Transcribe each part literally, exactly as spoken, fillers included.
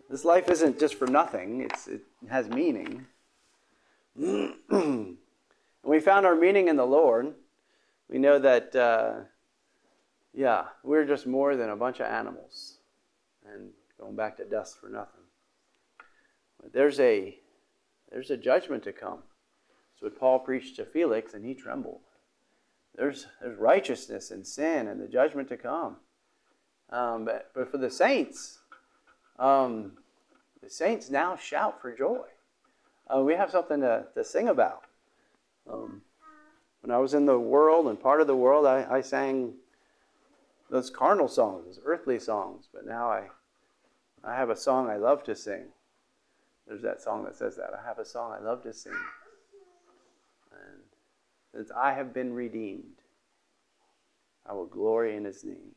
This life isn't just for nothing. It's, it has meaning. And we found our meaning in the Lord. We know that, uh, yeah, we're just more than a bunch of animals and going back to dust for nothing. But there's a there's a judgment to come. That's what Paul preached to Felix, and he trembled. There's there's righteousness and sin and the judgment to come. Um, but, but for the saints, um, the saints now shout for joy. Uh, we have something to, to sing about. Um, when I was in the world and part of the world, I, I sang those carnal songs, those earthly songs. But now I, I have a song I love to sing. There's that song that says that. I have a song I love to sing. And since I have been redeemed, I will glory in his name.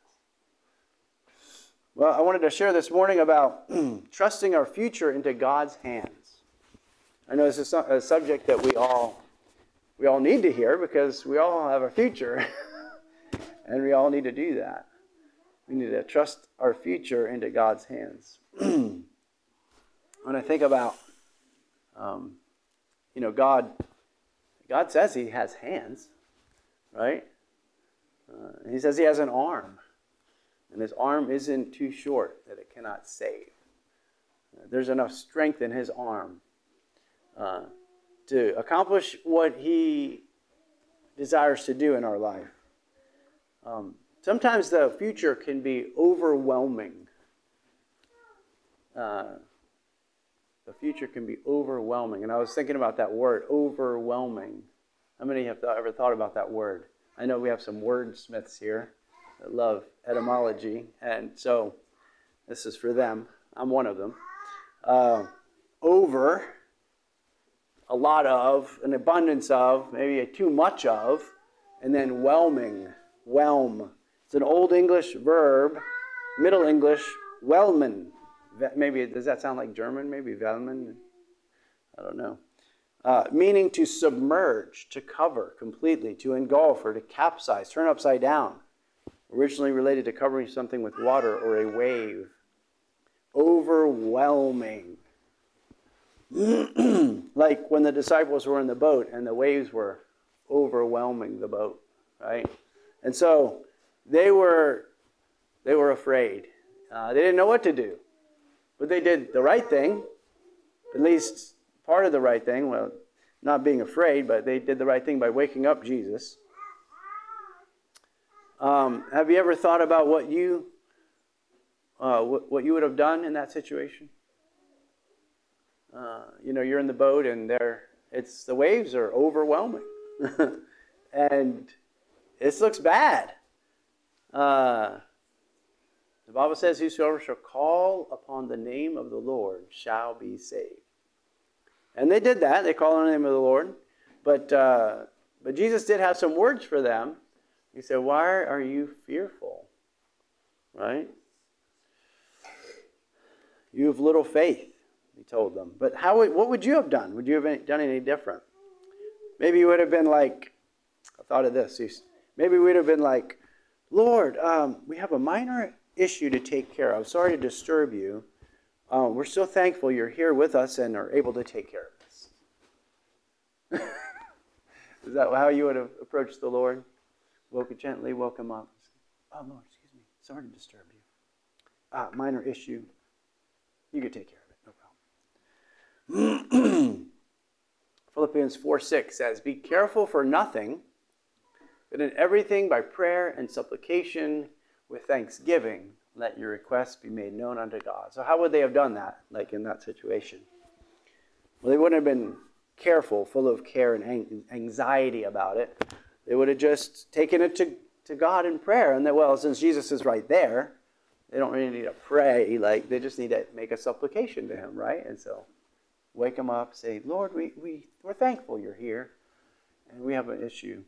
Well, I wanted to share this morning about trusting our future into God's hands. I know this is a subject that we all we all need to hear because we all have a future, and we all need to do that. We need to trust our future into God's hands. When I think about, um, you know, God, God says He has hands, right? Uh, he says He has an arm. And his arm isn't too short that it cannot save. Uh, there's enough strength in his arm uh, to accomplish what he desires to do in our life. Um, sometimes the future can be overwhelming. Uh, the future can be overwhelming. And I was thinking about that word, overwhelming. How many have th- ever thought about that word? I know we have some wordsmiths here that love etymology, and so this is for them. I'm one of them. Uh, over, a lot of, an abundance of, maybe a too much of, and then whelming, whelm. It's an Old English verb, Middle English, whelmen. Maybe, does that sound like German? Maybe whelmen? I don't know. Uh, meaning to submerge, to cover completely, to engulf or to capsize, turn upside down. Originally related to covering something with water or a wave. Overwhelming. Like when the disciples were in the boat and the waves were overwhelming the boat, right? And so they were they were afraid. Uh, they didn't know what to do. But they did the right thing, at least part of the right thing. Well, not being afraid, but they did the right thing by waking up Jesus. Um, have you ever thought about what you uh, what, what you would have done in that situation? Uh, you know, you're in the boat and there, it's the waves are overwhelming, and this looks bad. Uh, the Bible says, "Whosoever shall call upon the name of the Lord shall be saved." And they did that; they called on the name of the Lord. But uh, but Jesus did have some words for them. He said, "Why are you fearful?" Right? You have little faith, he told them. But how? Would, what would you have done? Would you have done any different? Maybe you would have been like, I thought of this. Maybe we would have been like, "Lord, um, we have a minor issue to take care of. Sorry to disturb you. Um, we're so thankful you're here with us and are able to take care of this." Is that how you would have approached the Lord? Woke it gently, woke him up. "Oh, Lord, excuse me. Sorry to disturb you. Ah, minor issue. You could take care of it. No problem." Philippians four six says, "Be careful for nothing, but in everything by prayer and supplication with thanksgiving, let your requests be made known unto God." So how would they have done that, like in that situation? Well, they wouldn't have been careful, full of care and anxiety about it. They would have just taken it to, to God in prayer. And that, well, since Jesus is right there, they don't really need to pray. Like, they just need to make a supplication to him, right? And so, wake him up, say, "Lord, we, we, we're thankful you're here, and we have an issue."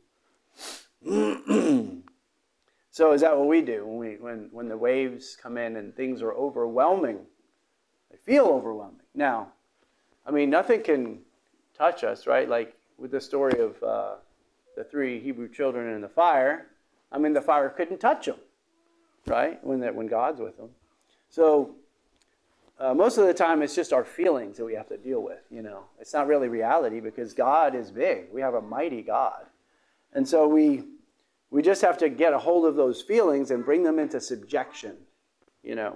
So is that what we do when we when, when the waves come in and things are overwhelming? They feel overwhelming. Now, I mean, nothing can touch us, right? Like with the story of uh, the three Hebrew children in the fire. I mean, the fire couldn't touch them, right? When that when God's with them. So uh, most of the time it's just our feelings that we have to deal with, you know. It's not really reality because God is big. We have a mighty God. And so we we just have to get a hold of those feelings and bring them into subjection, you know.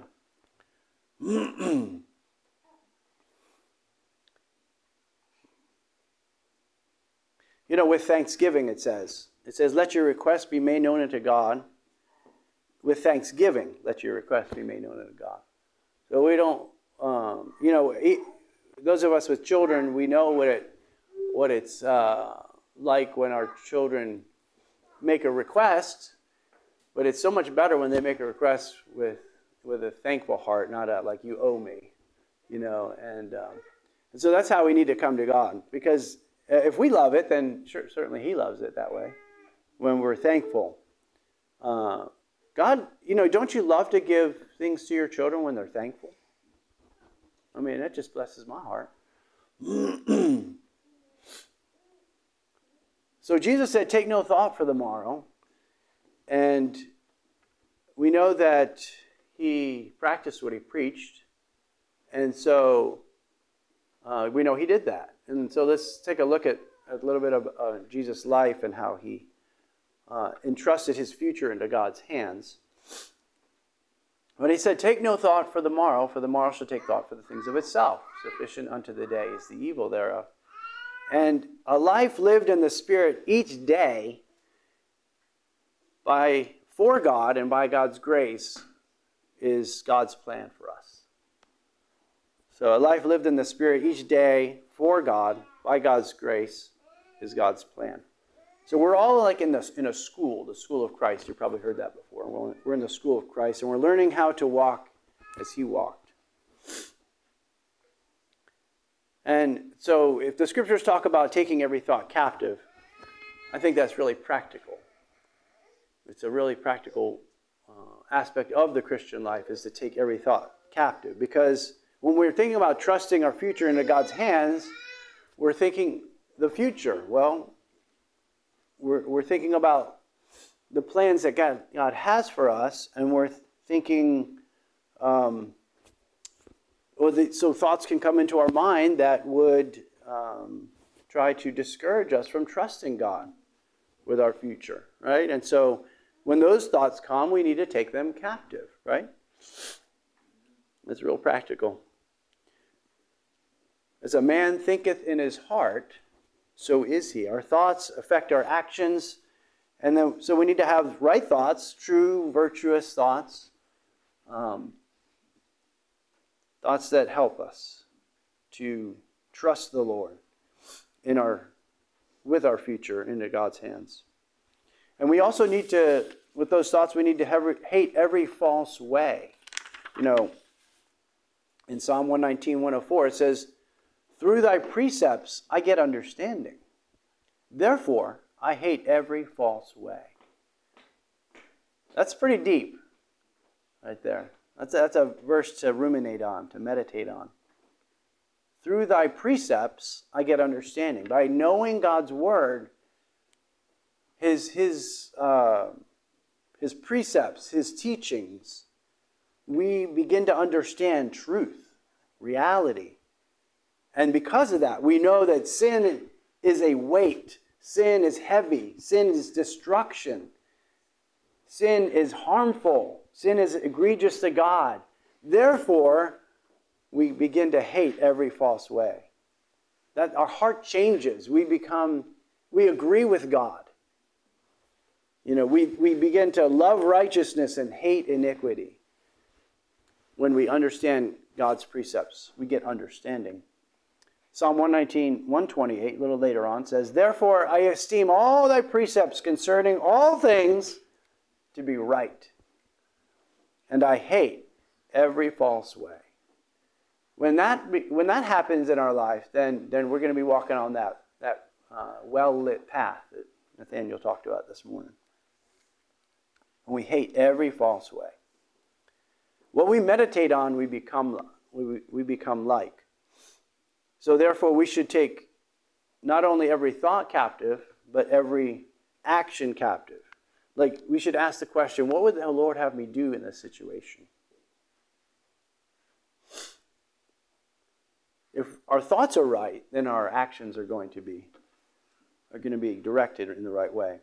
You know, with thanksgiving, it says, it says, let your requests be made known unto God. With thanksgiving, let your requests be made known unto God. So we don't, um, you know, those of us with children, we know what it, what it's uh, like when our children make a request, but it's so much better when they make a request with with a thankful heart, not a like you owe me, you know. And, um, and so that's how we need to come to God, because if we love it, then sure, certainly He loves it that way, when we're thankful. Uh, God, you know, don't you love to give things to your children when they're thankful? I mean, that just blesses my heart. So Jesus said, take no thought for the morrow. And we know that He practiced what He preached. And so uh, we know He did that. And so let's take a look at a little bit of uh, Jesus' life and how He uh, entrusted His future into God's hands. But He said, take no thought for the morrow, for the morrow shall take thought for the things of itself. Sufficient unto the day is the evil thereof. And a life lived in the Spirit each day by for God and by God's grace is God's plan for us. So a life lived in the Spirit each day for God by God's grace is God's plan. So we're all like in this in a school, the school of Christ. You've probably heard that before. We're in the school of Christ, and we're learning how to walk as He walked. And so if the scriptures talk about taking every thought captive, I think that's really practical. It's a really practical uh, aspect of the Christian life, is to take every thought captive. Because when we're thinking about trusting our future into God's hands, we're thinking the future. Well, we're, we're thinking about the plans that God, God has for us, and we're thinking... Um, Well, the, so thoughts can come into our mind that would um, try to discourage us from trusting God with our future, right? And so when those thoughts come, we need to take them captive, right? It's real practical. As a man thinketh in his heart, so is he. Our thoughts affect our actions, and then so we need to have right thoughts, true, virtuous thoughts. Um, Thoughts that help us to trust the Lord in our, with our future into God's hands. And we also need to, with those thoughts, we need to have, hate every false way. You know, in Psalm one nineteen, one oh four, it says, through thy precepts I get understanding. Therefore, I hate every false way. That's pretty deep right there. That's a, that's a verse to ruminate on, to meditate on. Through thy precepts, I get understanding. By knowing God's word, his, his, uh, his precepts, his teachings, we begin to understand truth, reality. And because of that, we know that sin is a weight. Sin is heavy. Sin is destruction. Sin is harmful. Sin is egregious to God. Therefore, we begin to hate every false way. That our heart changes. We become, we agree with God. You know, we, we begin to love righteousness and hate iniquity. When we understand God's precepts, we get understanding. Psalm one nineteen, one twenty-eight, a little later on, says, therefore I esteem all thy precepts concerning all things to be right. And I hate every false way. When that when that happens in our life, then, then we're going to be walking on that, that uh, well-lit path that Nathaniel talked about this morning. And we hate every false way. What we meditate on, we become, we, we become like. So therefore, we should take not only every thought captive, but every action captive. Like, we should ask the question, what would the Lord have me do in this situation? if our thoughts are right, then our actions are going to be are going to be directed in the right way.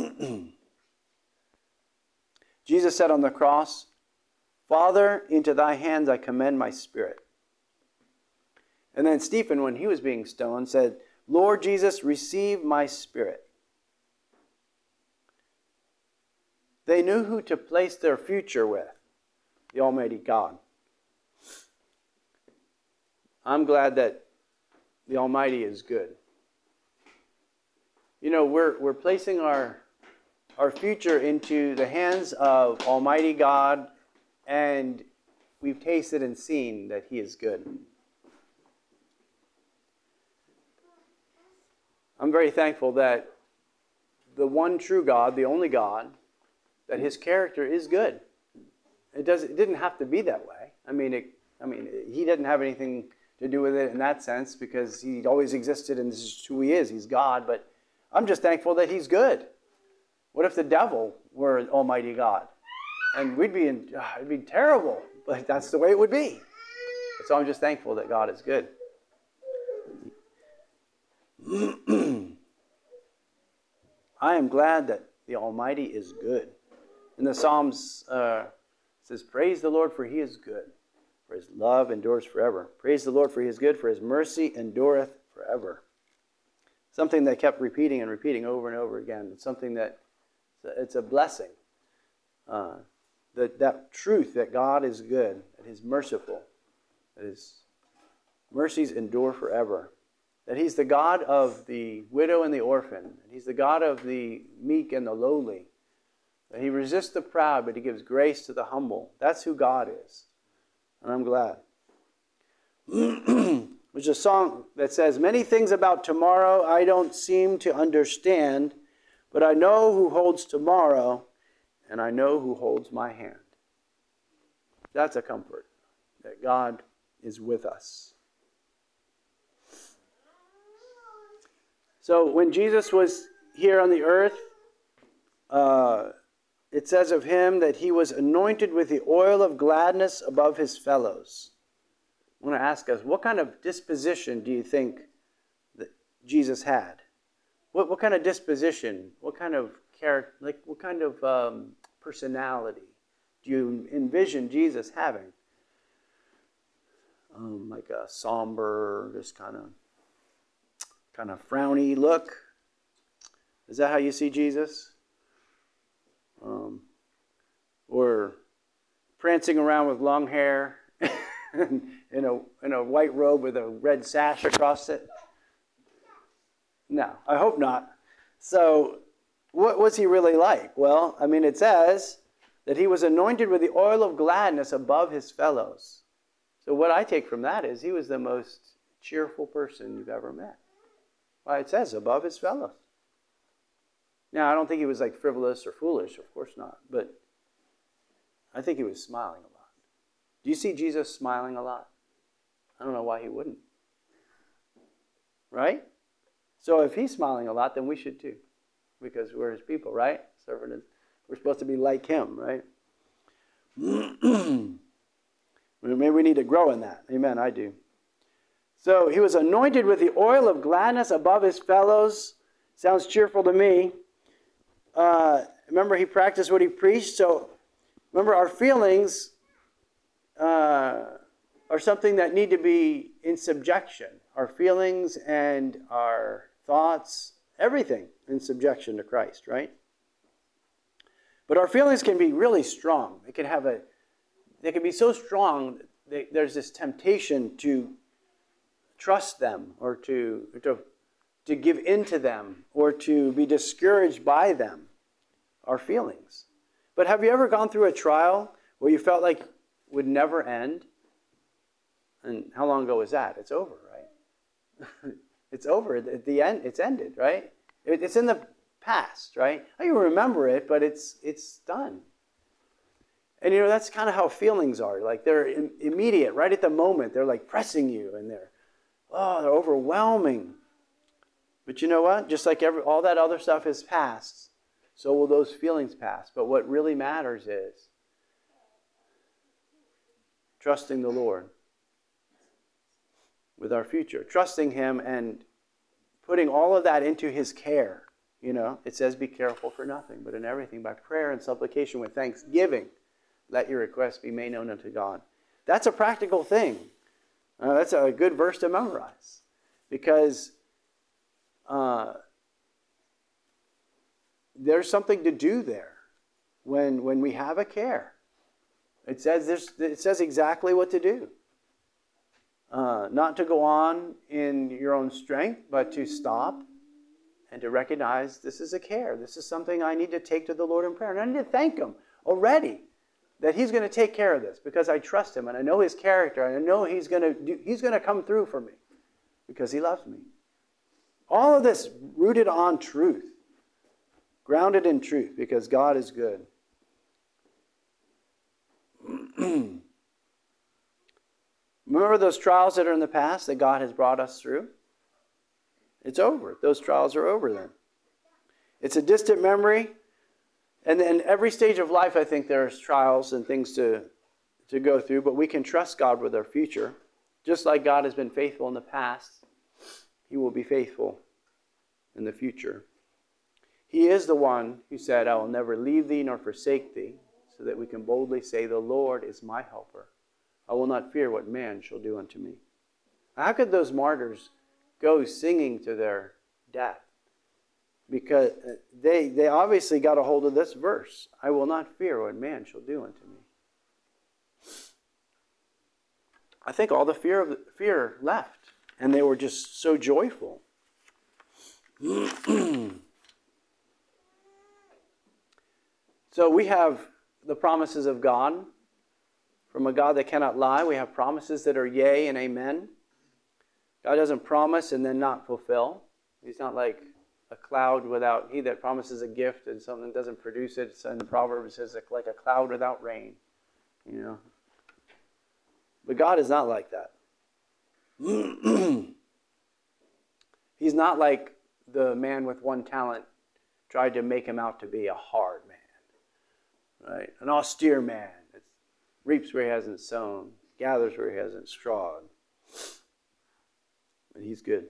Jesus said on the cross, Father, into thy hands I commend my spirit. And then Stephen, when he was being stoned, said, Lord Jesus, receive my spirit. They knew who to place their future with, the Almighty God. I'm glad that the Almighty is good. You know, we're we're placing our our future into the hands of Almighty God, and we've tasted and seen that He is good. I'm very thankful that the one true God, the only God, that His character is good. It does. It didn't have to be that way. I mean, it, I mean, He didn't have anything to do with it in that sense because He always existed and this is who He is. He's God. But I'm just thankful that He's good. What if the devil were Almighty God? And we'd be in. Oh, it'd be terrible. But that's the way it would be. So I'm just thankful that God is good. I am glad that the Almighty is good. In the Psalms, uh, it says, praise the Lord, for He is good, for His love endures forever. Praise the Lord, for He is good, for His mercy endureth forever. Something that kept repeating and repeating over and over again. It's something that, it's a blessing. Uh, that, that truth that God is good, that He's merciful, that His mercies endure forever. That He's the God of the widow and the orphan. That He's the God of the meek and the lowly. That He resists the proud, but He gives grace to the humble. That's who God is. And I'm glad. There's a song that says, many things about tomorrow I don't seem to understand, but I know who holds tomorrow, and I know who holds my hand. That's a comfort, that God is with us. So when Jesus was here on the earth, uh, it says of Him that He was anointed with the oil of gladness above His fellows. I want to ask us, what kind of disposition do you think that Jesus had? What what kind of disposition? What kind of character? Like what kind of um, personality do you envision Jesus having? Um, like a somber, just kind of. kind of frowny look? Is that how you see Jesus? Um, or prancing around with long hair in a in a white robe with a red sash across it? No, I hope not. So, what was He really like? Well, I mean, it says that He was anointed with the oil of gladness above His fellows. So what I take from that is He was the most cheerful person you've ever met. Well, it says above His fellows. Now, I don't think He was like frivolous or foolish, of course not. But I think He was smiling a lot. Do you see Jesus smiling a lot? I don't know why He wouldn't. Right? So if He's smiling a lot, then we should too. Because we're His people, right? We're supposed to be like Him, right? Maybe we need to grow in that. Amen, I do. So He was anointed with the oil of gladness above His fellows. Sounds cheerful to me. Uh, remember, He practiced what He preached. So remember, our feelings uh, are something that need to be in subjection. Our feelings and our thoughts, everything in subjection to Christ, right? But our feelings can be really strong. They can have a, they can be so strong that they, there's this temptation to trust them or to, to to give in to them or to be discouraged by them, our feelings. But have you ever gone through a trial where you felt like it would never end? And how long ago was that? It's over, right? It's over. At the end, it's ended, right? It's in the past, right? You remember it, but it's it's done. And you know, that's kind of how feelings are. Like they're immediate, right at the moment. They're like pressing you and they're, oh, they're overwhelming. But you know what? Just like every, all that other stuff is past, so will those feelings pass. But what really matters is trusting the Lord. with our future. Trusting him and putting all of that into his care. You know, it says, be careful for nothing, but in everything by prayer and supplication with thanksgiving, let your requests be made known unto God. That's a practical thing. Uh, that's a good verse to memorize. Because uh, there's something to do there when, when we have a care. It says, there's, it says exactly what to do. Uh, not to go on in your own strength, but to stop and to recognize this is a care. This is something I need to take to the Lord in prayer. And I need to thank him already that he's going to take care of this because I trust him and I know his character and I know he's going to do, he's going to come through for me because he loves me. All of this rooted on truth, grounded in truth because God is good. Remember those trials that are in the past that God has brought us through? It's over. Those trials are over then. It's a distant memory. And then every stage of life, I think there's trials and things to, to go through, but we can trust God with our future. Just like God has been faithful in the past, he will be faithful in the future. He is the one who said, I will never leave thee nor forsake thee, so that we can boldly say, the Lord is my helper. I will not fear what man shall do unto me. How could those martyrs go singing to their death? Because they, they obviously got a hold of this verse. I will not fear what man shall do unto me. I think all the fear of the, fear left, and they were just so joyful. So we have the promises of God. From a God that cannot lie, we have promises that are yea and amen. God doesn't promise and then not fulfill. He's not like a cloud without, he that promises a gift and something doesn't produce it. It's in the Proverbs, it says like a cloud without rain. You know. But God is not like that. He's not like the man with one talent tried to make him out to be a hard man. Right? An austere man. It's reaps where he hasn't sown, gathers where he hasn't strawed. But he's good.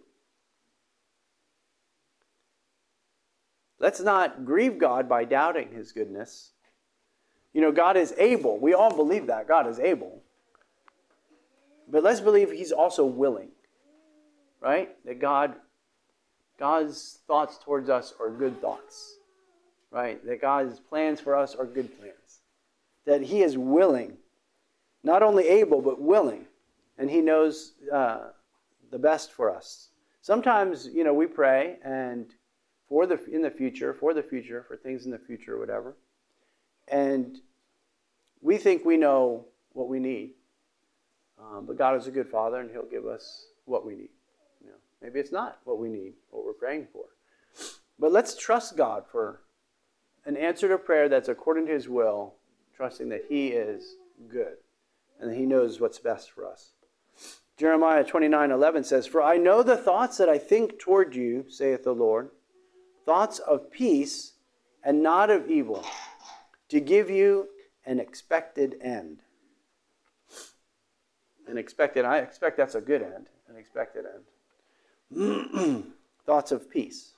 Let's not grieve God by doubting his goodness. You know, God is able. We all believe that. God is able. But let's believe he's also willing. Right? That God, God's thoughts towards us are good thoughts. Right? That God's plans for us are good plans. That he is willing. Not only able, but willing. And he knows uh, the best for us. Sometimes, you know, we pray and for the in the future, for the future, for things in the future, whatever. And we think we know what we need. Um, but God is a good Father, and he'll give us what we need. You know, maybe it's not what we need, what we're praying for. But let's trust God for an answer to prayer that's according to his will, trusting that he is good and that he knows what's best for us. Jeremiah twenty-nine eleven says, For I know the thoughts that I think toward you, saith the Lord, thoughts of peace and not of evil, to give you an expected end. An expected, I expect that's a good end, an expected end. Thoughts of peace.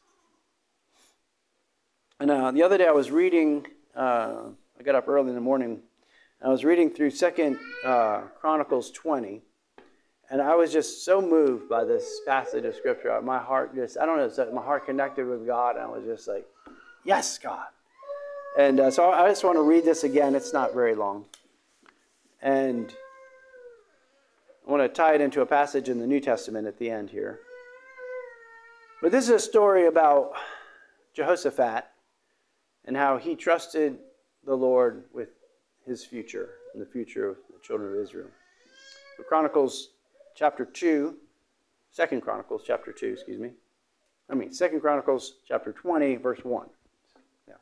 And uh, the other day I was reading, uh, I got up early in the morning, and I was reading through Second uh, Chronicles twenty, and I was just so moved by this passage of Scripture. My heart just, I don't know, it's like my heart connected with God, and I was just like, yes, God. And uh, so I just want to read this again. It's not very long. And I want to tie it into a passage in the New Testament at the end here. But this is a story about Jehoshaphat and how he trusted the Lord with his future and the future of the children of Israel. So Chronicles chapter two, Second Chronicles chapter two, excuse me. I mean, Second Chronicles chapter twenty, verse one. Yeah.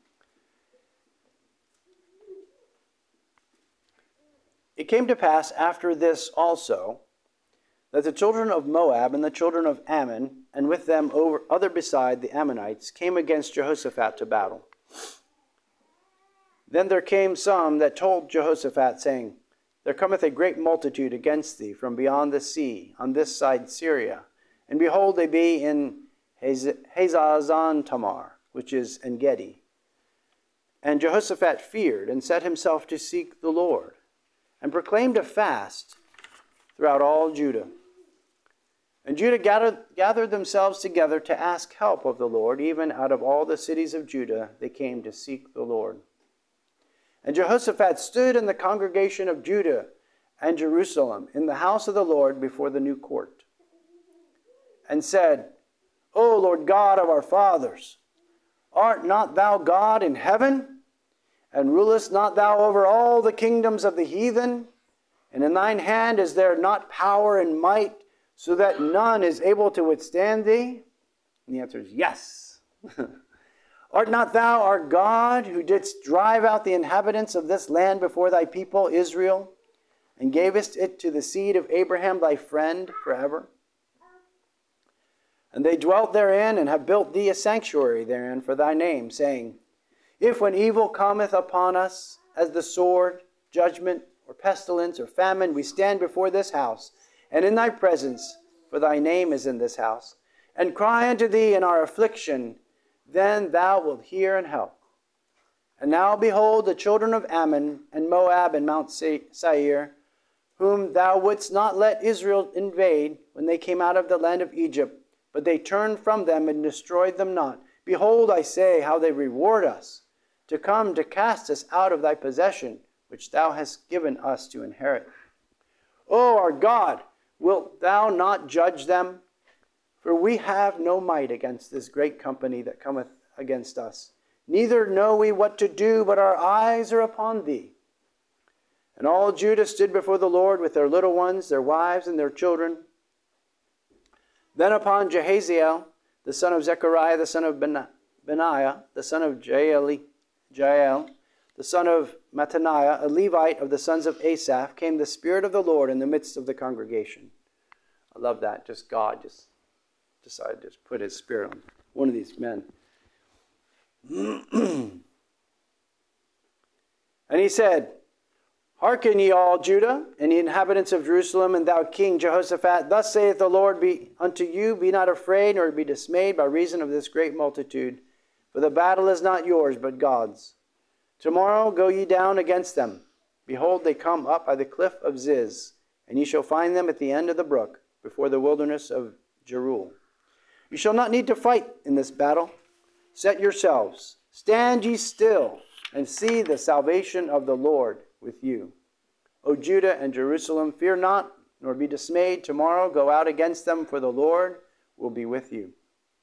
It came to pass after this also, that the children of Moab and the children of Ammon, and with them over other beside the Ammonites, came against Jehoshaphat to battle. Then there came some that told Jehoshaphat, saying, there cometh a great multitude against thee from beyond the sea, on this side Syria. And behold, they be in Hazazon Tamar, which is En Gedi. And Jehoshaphat feared, and set himself to seek the Lord, and proclaimed a fast throughout all Judah. And Judah gathered, gathered themselves together to ask help of the Lord. Even out of all the cities of Judah they came to seek the Lord. And Jehoshaphat stood in the congregation of Judah and Jerusalem in the house of the Lord before the new court, and said, O Lord God of our fathers, art not thou God in heaven? And rulest not thou over all the kingdoms of the heathen? And in thine hand is there not power and might, so that none is able to withstand thee? And the answer is yes. Art not thou our God, who didst drive out the inhabitants of this land before thy people Israel, and gavest it to the seed of Abraham thy friend forever? And they dwelt therein, and have built thee a sanctuary therein for thy name, saying, If when evil cometh upon us, as the sword, judgment, or pestilence, or famine, we stand before this house, and in thy presence, for thy name is in this house, and cry unto thee in our affliction, then thou wilt hear and help. And now behold, the children of Ammon and Moab and Mount Seir, whom thou wouldst not let Israel invade when they came out of the land of Egypt, but they turned from them and destroyed them not. Behold, I say, how they reward us, to come to cast us out of thy possession, which thou hast given us to inherit. O our God, wilt thou not judge them? For we have no might against this great company that cometh against us. Neither know we what to do, but our eyes are upon thee. And all Judah stood before the Lord with their little ones, their wives, and their children. Then upon Jehaziel, the son of Zechariah, the son of Benaiah, the son of Jael, Jael, the son of Mattaniah, a Levite of the sons of Asaph, came the Spirit of the Lord in the midst of the congregation. I love that. Just God just decided to put his Spirit on one of these men. And he said, Hearken ye all Judah, and the inhabitants of Jerusalem, and thou King Jehoshaphat, thus saith the Lord be unto you, Be not afraid, nor be dismayed by reason of this great multitude, for the battle is not yours, but God's. Tomorrow go ye down against them. Behold, they come up by the cliff of Ziz, and ye shall find them at the end of the brook, before the wilderness of Jeruel. You shall not need to fight in this battle. Set yourselves, stand ye still, and see the salvation of the Lord with you. O Judah and Jerusalem, fear not, nor be dismayed. Tomorrow go out against them, for the Lord will be with you.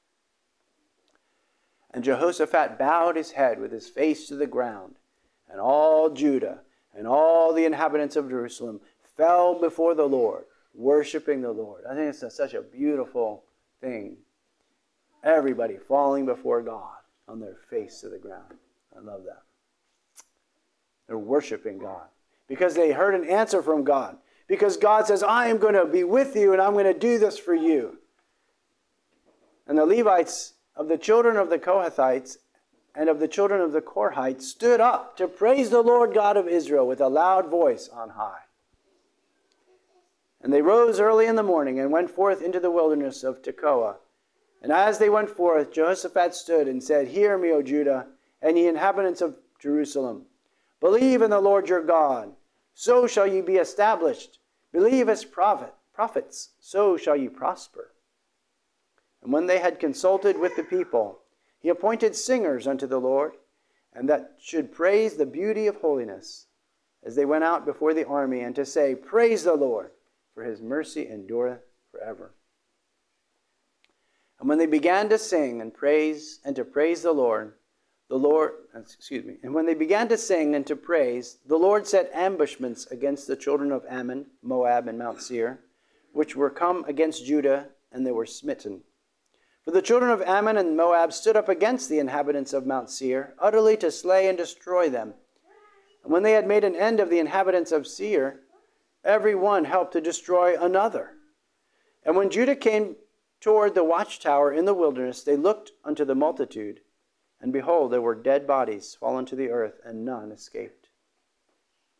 And Jehoshaphat bowed his head with his face to the ground, and all Judah and all the inhabitants of Jerusalem fell before the Lord, worshiping the Lord. I think it's a, such a beautiful thing. Everybody falling before God on their face to the ground. I love that. They're worshiping God because they heard an answer from God. Because God says, I am going to be with you and I'm going to do this for you. And the Levites of the children of the Kohathites and of the children of the Korhites stood up to praise the Lord God of Israel with a loud voice on high. And they rose early in the morning and went forth into the wilderness of Tekoa. And as they went forth, Jehoshaphat stood and said, Hear me, O Judah, and ye inhabitants of Jerusalem. Believe in the Lord your God, so shall ye be established. Believe his prophet, prophets, so shall ye prosper. And when they had consulted with the people, he appointed singers unto the Lord, and that should praise the beauty of holiness, as they went out before the army, and to say, Praise the Lord, for his mercy endureth forever. And when they began to sing and praise and to praise the Lord, the Lord, excuse me, and when they began to sing and to praise, the Lord set ambushments against the children of Ammon, Moab, and Mount Seir, which were come against Judah, and they were smitten. For the children of Ammon and Moab stood up against the inhabitants of Mount Seir, utterly to slay and destroy them. And when they had made an end of the inhabitants of Seir, every one helped to destroy another. And when Judah came toward the watchtower in the wilderness, they looked unto the multitude, and behold, there were dead bodies fallen to the earth, and none escaped.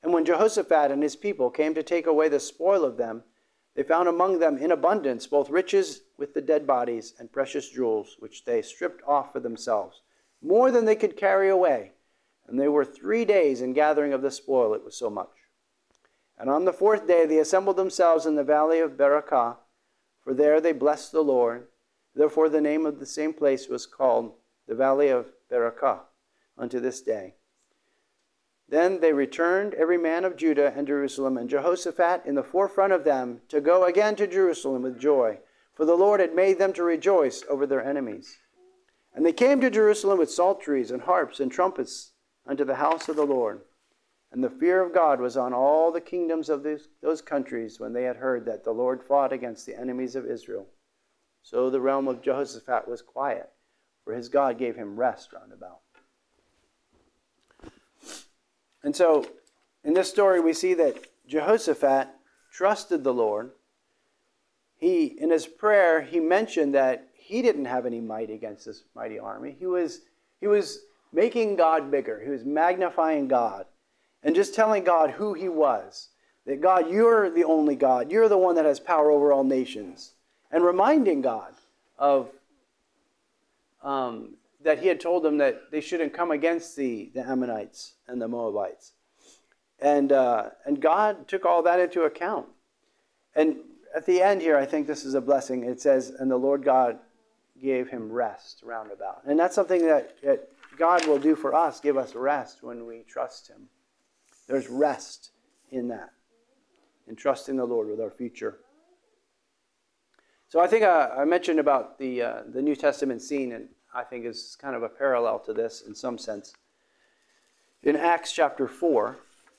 And when Jehoshaphat and his people came to take away the spoil of them, they found among them in abundance both riches with the dead bodies and precious jewels, which they stripped off for themselves, more than they could carry away. And they were three days in gathering of the spoil, it was so much. And on the fourth day they assembled themselves in the valley of Berakah, for there they blessed the Lord. Therefore the name of the same place was called the valley of Berakah unto this day. Then they returned, every man of Judah and Jerusalem, and Jehoshaphat in the forefront of them, to go again to Jerusalem with joy, for the Lord had made them to rejoice over their enemies. And they came to Jerusalem with psalteries and harps and trumpets unto the house of the Lord. And the fear of God was on all the kingdoms of those, those countries when they had heard that the Lord fought against the enemies of Israel. So the realm of Jehoshaphat was quiet, for his God gave him rest round about. And so, in this story, we see that Jehoshaphat trusted the Lord. He, in his prayer, he mentioned that he didn't have any might against this mighty army. He was, he was making God bigger. He was magnifying God and just telling God who he was. That God, you're the only God. You're the one that has power over all nations. And reminding God of um, that he had told them that they shouldn't come against the, the Ammonites and the Moabites. And, uh, and God took all that into account. And at the end here, I think this is a blessing. It says, and the Lord God gave him rest round about. And that's something that, that God will do for us, give us rest when we trust him. There's rest in that, in trusting the Lord with our future. So I think uh, I mentioned about the uh, the New Testament scene, and I think is kind of a parallel to this in some sense. In Acts chapter four,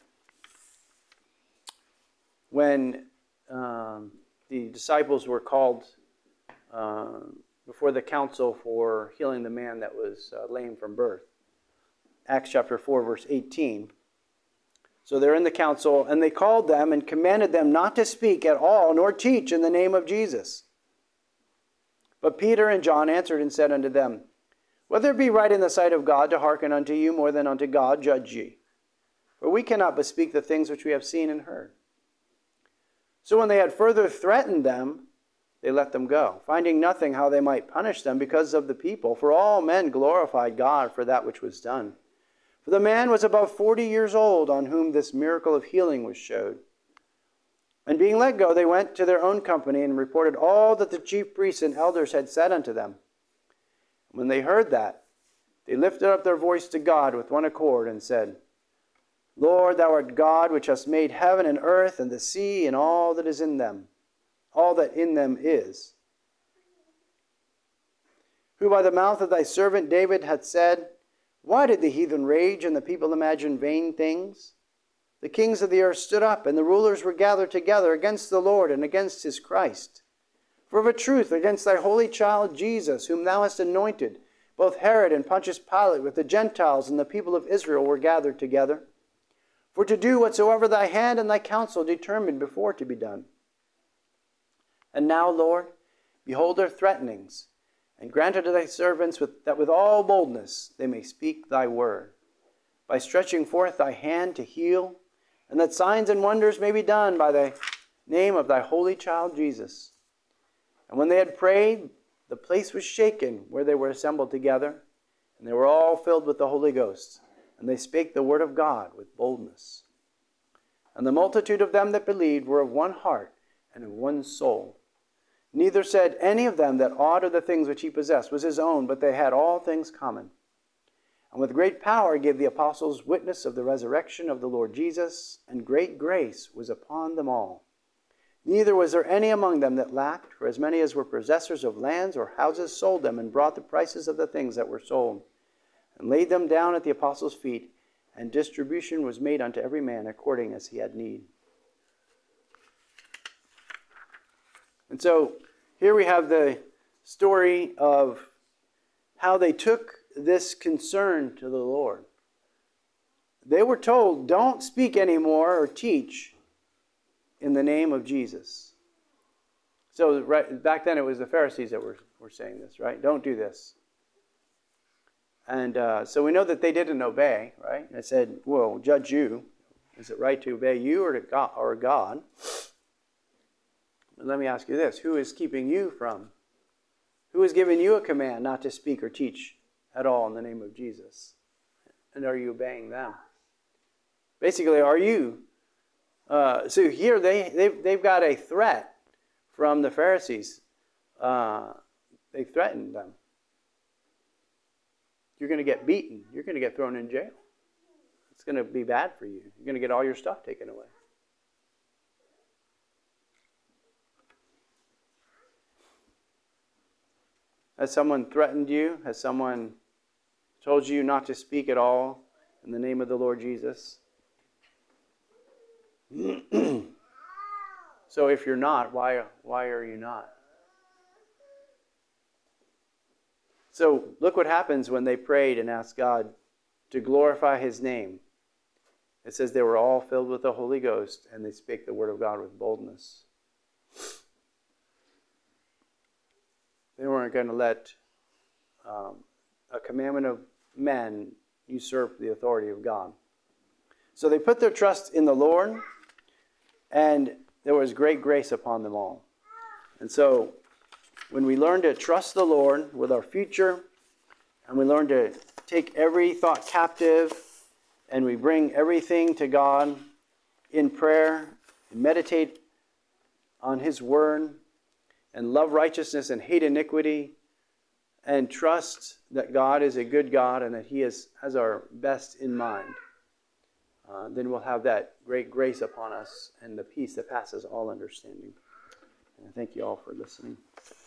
when um, the disciples were called uh, before the council for healing the man that was uh, lame from birth. Acts chapter four, verse eighteen. So they're in the council, and they called them and commanded them not to speak at all, nor teach in the name of Jesus. But Peter and John answered and said unto them, whether it be right in the sight of God to hearken unto you more than unto God, judge ye. For we cannot but speak the things which we have seen and heard. So when they had further threatened them, they let them go, finding nothing how they might punish them because of the people. For all men glorified God for that which was done. For the man was above forty years old, on whom this miracle of healing was showed. And being let go, they went to their own company and reported all that the chief priests and elders had said unto them. When they heard that, they lifted up their voice to God with one accord and said, Lord, thou art God, which hast made heaven and earth and the sea and all that is in them, all that in them is, who by the mouth of thy servant David hath said, why did the heathen rage and the people imagine vain things? The kings of the earth stood up, and the rulers were gathered together against the Lord and against his Christ. For of a truth, against thy holy child Jesus, whom thou hast anointed, both Herod and Pontius Pilate with the Gentiles and the people of Israel were gathered together, for to do whatsoever thy hand and thy counsel determined before to be done. And now, Lord, behold their threatenings, and grant unto thy servants with, that with all boldness they may speak thy word, by stretching forth thy hand to heal, and that signs and wonders may be done by the name of thy holy child Jesus. And when they had prayed, the place was shaken where they were assembled together, and they were all filled with the Holy Ghost, and they spake the word of God with boldness. And the multitude of them that believed were of one heart and of one soul. Neither said any of them that aught of the things which he possessed was his own, but they had all things common. And with great power gave the apostles witness of the resurrection of the Lord Jesus, and great grace was upon them all. Neither was there any among them that lacked, for as many as were possessors of lands or houses sold them, and brought the prices of the things that were sold, and laid them down at the apostles' feet, and distribution was made unto every man according as he had need. And so here we have the story of how they took this concern to the Lord. They were told, don't speak anymore or teach in the name of Jesus. So right back then it was the Pharisees that were, were saying this, right? Don't do this. And uh, so we know that they didn't obey, right? I said, well, judge you. Is it right to obey you or to God? Or God? And let me ask you this. Who is keeping you from? Who has given you a command not to speak or teach at all in the name of Jesus? And are you obeying them? Basically, are you? Uh, so here they, they've, they've got a threat from the Pharisees. Uh, they threatened them. You're going to get beaten. You're going to get thrown in jail. It's going to be bad for you. You're going to get all your stuff taken away. Has someone threatened you? Has someone told you not to speak at all in the name of the Lord Jesus? So if you're not, why, why are you not? So look what happens when they prayed and asked God to glorify His name. It says they were all filled with the Holy Ghost and they spake the word of God with boldness. They weren't going to let um, a commandment of men usurp the authority of God. So they put their trust in the Lord, and there was great grace upon them all. And so when we learn to trust the Lord with our future, and we learn to take every thought captive, and we bring everything to God in prayer, and meditate on His word, and love righteousness and hate iniquity, and trust that God is a good God and that He is, has our best in mind, uh, then we'll have that great grace upon us and the peace that passes all understanding. And I thank you all for listening.